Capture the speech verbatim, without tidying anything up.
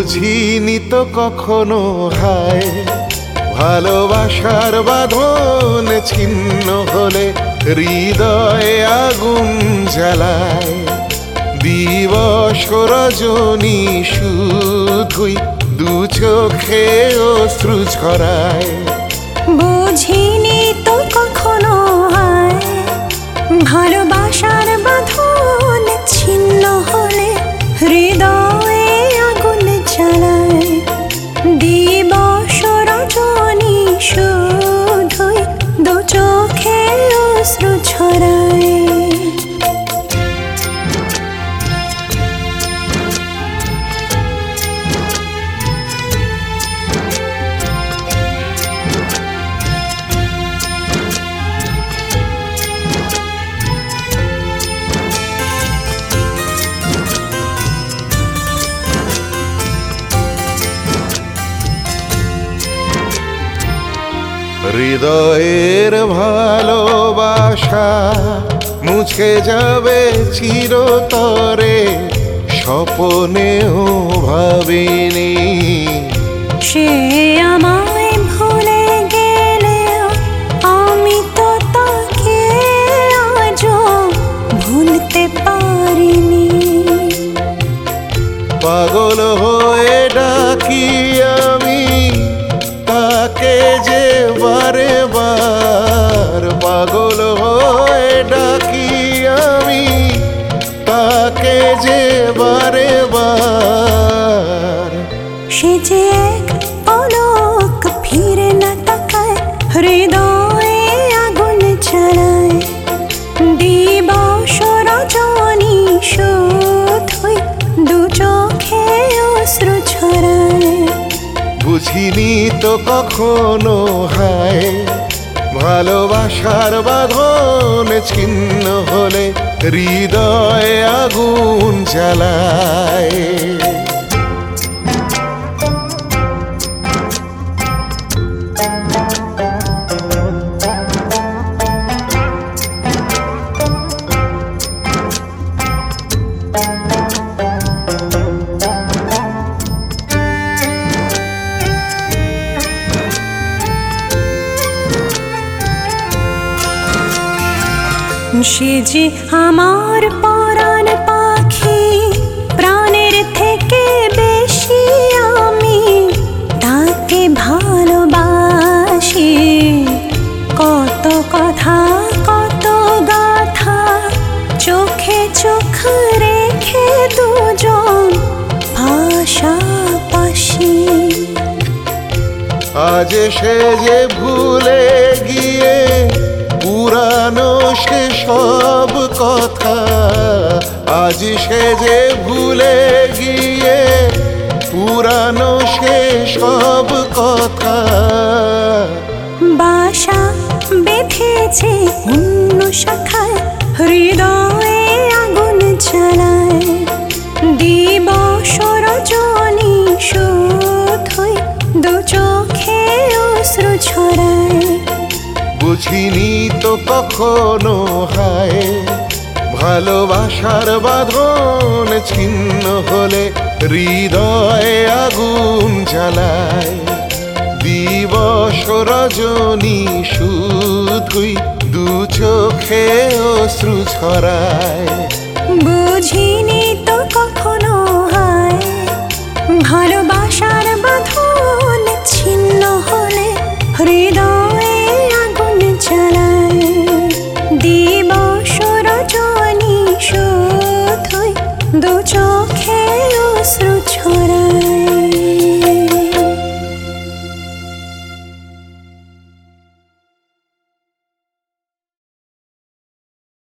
বুঝিনি তো কখনো হায় ভালোবাসার বাঁধন ছিন্ন হলে হৃদয়ে আগুন জ্বালায়। দিবস রজনী শুধুই দু চোখে অশ্রু ঝরায়। বুঝিনি তো কখনো হায় ভালোবাসার বাঁধন ছিন্ন হলে হৃদয়ে আগুন জ্বালায়। দিবস রজনী শুধুই দু চোখে অশ্রু ঝরায়। হৃদয়ের ভালোবাসা মুছে যাবে চিরতরে, স্বপ্নেও ভাবিনি সে আমায় ভুলে গেলেও আমি তো তাকে আজও ভুলতে পারিনি। পাগল হয়ে ডাকি আমি তাকে যে বারে বার, পাগল হয়ে ডাকি আমি তাকে যে বারে বার। সে যে এক পলক ফিরে না তাকায়, হৃদয়ে আগুন জ্বালায়। দিবস রজনী শুধুই দু চোখে অশ্রু ঝরায়। বুঝিনি তো কখনো হায় ভালোবাসার বাঁধন ছিন্ন হলে হৃদয়ে আগুন জ্বালায়। সে যে আমার পরাণ পাখি, প্রাণের থেকে বেশি আমি তাকে ভালোবাসি। কত কথা কত গাথা চোখে চোখ রেখে দুজন পাশাপাশি। আজ সে যে ভুলে গিয়ে পুরানো সে সব কথা, আজ সে যে ভুলে গিয়ে পুরানো সে সব কথা। বাসা বেঁধেছে অন্য শাখায়, হৃদয়ে আগুন জ্বালায়। দিবস রজনী শুধুই দু চোখে অশ্রু ঝরায়। বুঝিনি তো কখনো হায় ভালোবাসার বাঁধন ছিন্ন হলে হৃদয়ে আগুন জ্বালায়। দিবস রজনী শুধুই দু চোখে অশ্রু ঝরায়। বুঝিনি তো কখনো হায় ভালোবাসার বাঁধন ছিন্ন হলে হৃদয়ে আগুন জ্বালায়। দিবস রজনী শুধুই দু চোখ